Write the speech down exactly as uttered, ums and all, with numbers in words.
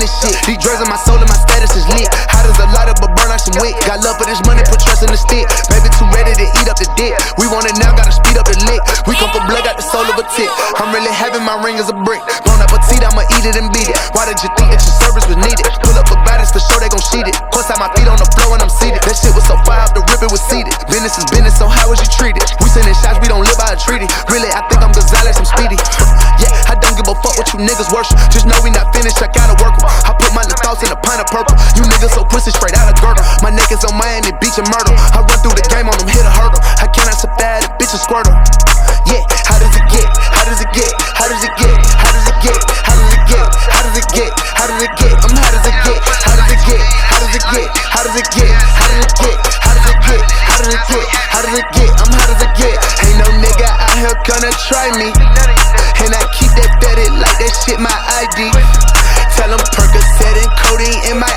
this shit. These drugs in my soul and my status is lit. Hot as a lighter, but burn like some wick. Got love for this money, put trust in the stick. Baby too ready to eat up the dick. We want it now, gotta speed up the lick. We come for blood, got the soul of a tick. I'm really having my ring as a brick. Bon appetit, I'ma eat it and beat it. Why did you think that your service was needed? Pull up a baddest to show they gon' sheet it. Plus have my feet on the floor and I'm seated. That shit was so fire, off the rip it was seated. Business is business, so how was you treated? We sending shots, we don't live by a treaty. Really, I think I'm Gonzalez, I'm speedy. Yeah, I don't give a fuck what you niggas worship. Just know we not finished, I gotta work em. I put my little thoughts in a pint of purple. You niggas so pussy straight out of girdle. My neck is on Miami Beach and murder. I run through the game on them, hit a hurdle. I cannot sit bad, a bitch a squirtle. Yeah, how does it get? How does it get? How does it get? How does it get? How does it get? How does it get? How does it get? I'm how does it get? How does it get? How does it get? How does it get? How does it get? How does it get? How does it get? How does it get? I'm how does it get? Ain't no nigga out here gonna try me. And I keep that bedded like that shit my I D. Tell them Percocet and codeine in my